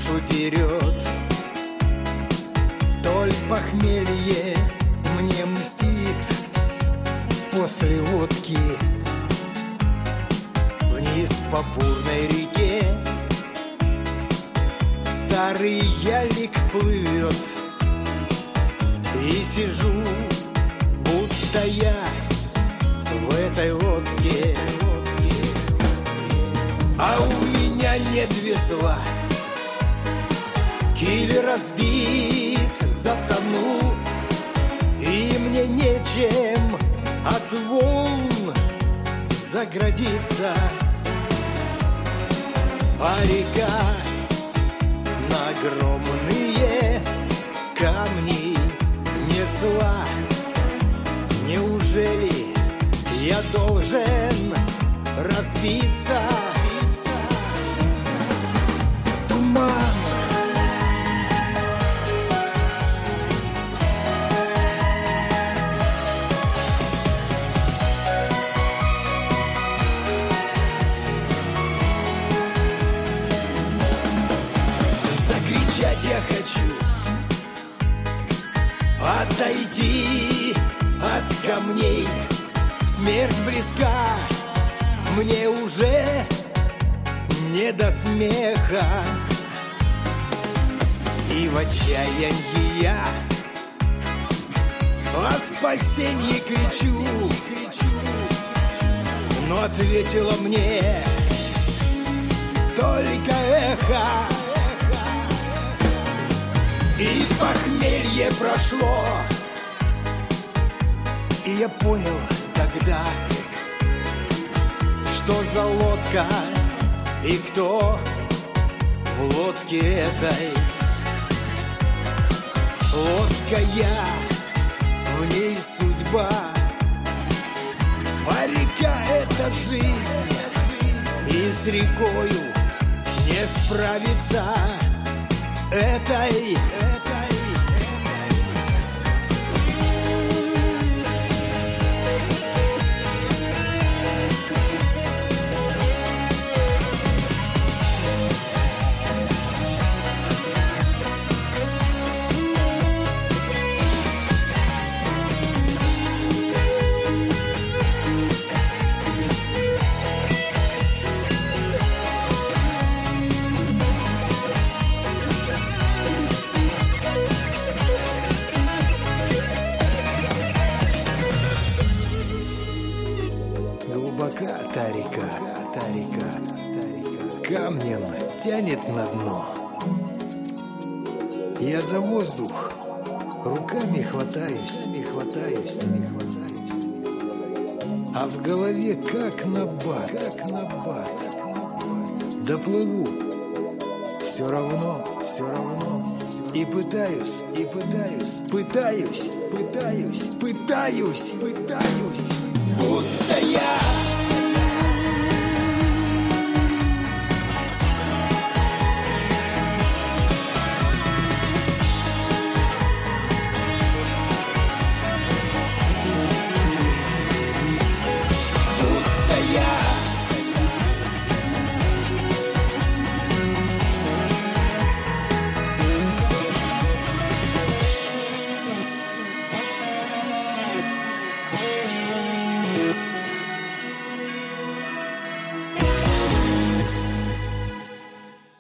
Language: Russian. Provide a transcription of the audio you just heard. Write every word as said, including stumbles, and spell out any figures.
душу дерет. Толь похмелье мне мстит после водки. Вниз по бурной реке старый ялик плывет. И сижу, будто я в этой лодке, а у меня нет весла. Киль разбит, затону, и мне нечем от волн заградиться. А река на огромные камни несла. Неужели я должен разбиться? Туман. Закричать я хочу: отойди от камней, смерть близка, мне уже не до смеха. И в отчаянии я о спасении кричу, но ответила мне только эхо. И похмелье прошло, и я понял тогда, что за лодка и кто в лодке этой. Лодка я, в ней судьба, а река — это жизнь, и с рекою не справиться этой. Глубока та река, та река, камнем тянет на дно. Я за воздух руками хватаюсь, не хватаюсь, не хватаюсь, а в голове как набат, как набат. Доплыву, все равно, все равно. И пытаюсь, и пытаюсь, пытаюсь, пытаюсь, пытаюсь, пытаюсь.